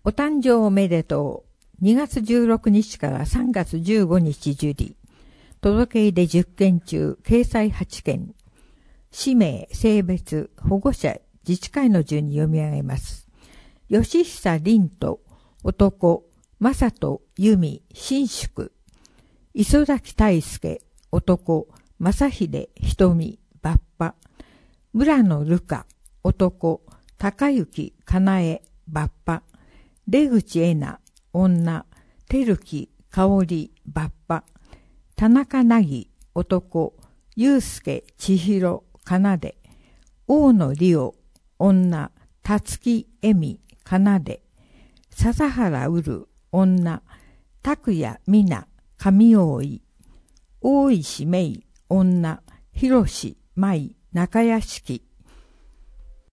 お誕生おめでとう。2月16日から3月15日受理。届け出10件中、掲載8件。氏名、性別、保護者、自治会の順に読み上げます。吉久凛と、男、正人、由美、新宿。磯崎大輔、男、正秀、瞳、バッパ。村野瑠香、男、高幸、かなえ、バッパ。出口恵那、女、照木、香織、バッパ。田中凪、男、祐介、千尋、かなで。大野理央、女、辰木恵美、かなで。笹原うる、女、拓也美奈、上大井。大石芽衣、女、広志舞、中屋敷。